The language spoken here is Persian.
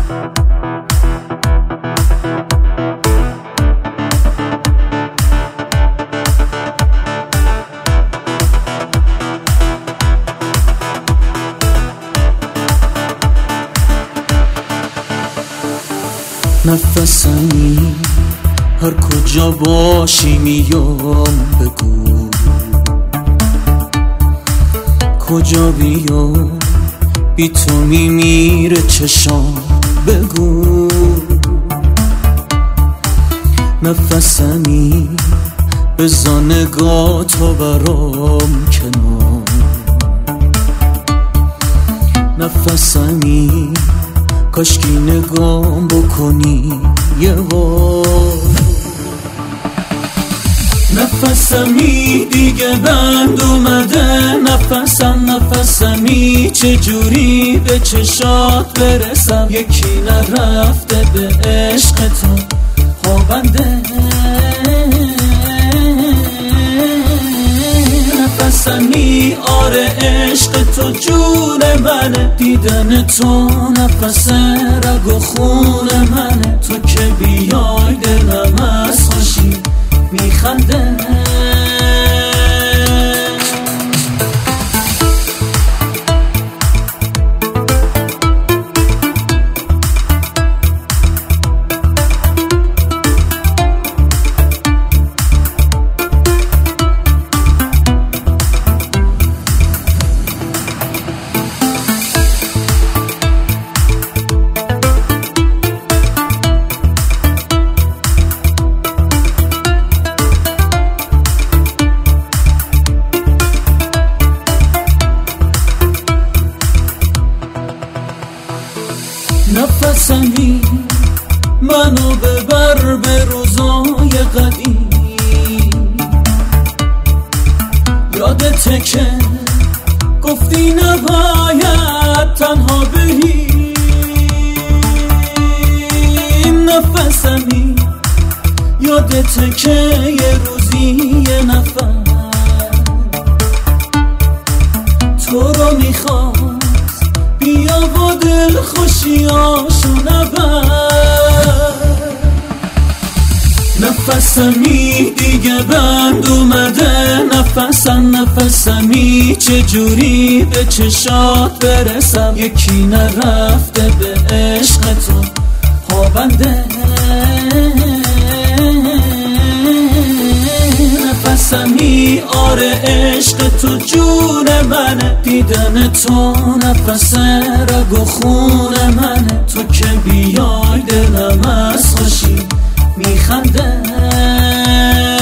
نفسمی هر کجا باشی میام بگو، کجا بیام بی تو میمیره چشام بگو. نفسمی بزا نگاه تا برام کنار، نفسمی کاشکی نگام بکنی یه بار. نفسمی دیگه بند اومده، نفسمی چجوری به چشات برسم، یکی نرفته به عشق تو خوابنده. نفسمی آره عشق تو جون منه، دیدن تو نفس رگ و خون منه، تو که بیای دلم از خوشی میخنده. نفسمی منو ببر به روزای قدیم، یادته که گفتی نباید تنها بریم. نفسمی یادته که یه روزی یه نفر تو رو میخواست بیا با دل خوشیاشو نبر. نفسمی دیگه بند اومده، نفسمی چجوری به چشات برسم، یکی نرفته به عشق تو خوابنده. نفسمی آره عشق تو جون منه، دیدن تو نفس رگ و خون منه، تو که بیای دلم از خوشی میخنده.